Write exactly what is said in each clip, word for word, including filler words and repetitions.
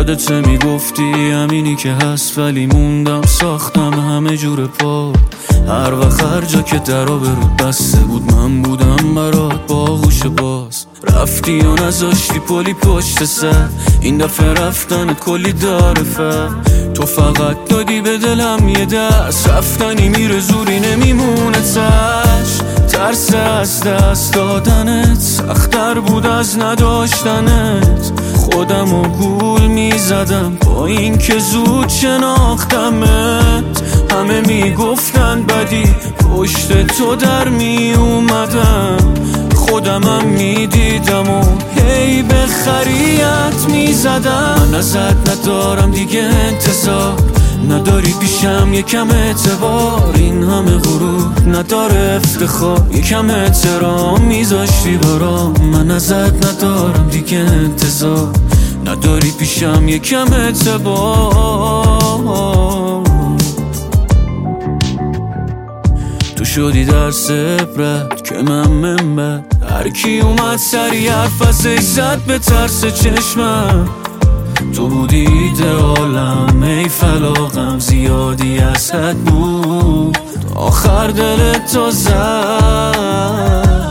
یادت میگفتی همینی که هست، ولی موندم ساختم همه جور پا. هر وقت هر جا که درا برود بسته بود، من بودم برات باهوش باز. رفتی و نذاشتی پلی پشت سر، این دفعه رفتنت کلی داره فر. تو فقط دادی به دلم یه دست، رفتنی میره زوری نمیمونه تش. ترس از دست دادنت سخت‌تر بود از نداشتنت. خودم و گول میزدم با این که زود شناختمت. همه میگفتن بدی پشت تو در میومدم، خودمم میدیدم و هی به خریت میزدم. من ازت ندارم دیگه انتظار، نداری پیشم یکم اعتبار. این همه غرور نداره افتخار، یکم احترام میذاشتی برام. من ازت ندارم دیگه انتظار، نداری پیشم یکم اعتبار. تو شدی در عبرت که من منبر، هر کی اومد سری حرف ازش زد به ترس چشمم. تو بودی ایدئالم، ای فلاغم زیادی از حد بود، آخر دلت تو زد.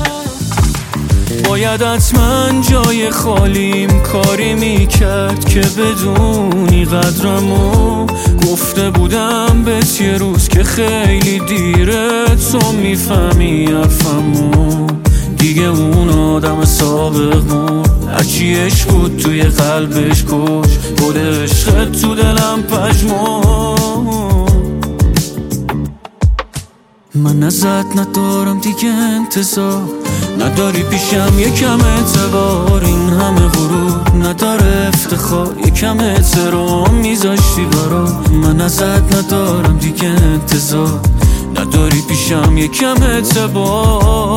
باید حتما جای خالیم کاری میکرد که بدونی قدرمو. گفته بودم بهت یه روز که خیلی دیره، تو میفهمی حرفمو. دیگه اون آدم سابق مرد، هرچی عشق بود توی قلبش کش. گل عشقت تو دلم پژمرد. من ازت ندارم دیگه انتظار، نداری پیشم یکم اعتبار. این همه غرور نداره افتخار، یکم احترام میذاشتی برام. من ازت ندارم دیگه انتظار، نداری پیشم یکم اعتبار.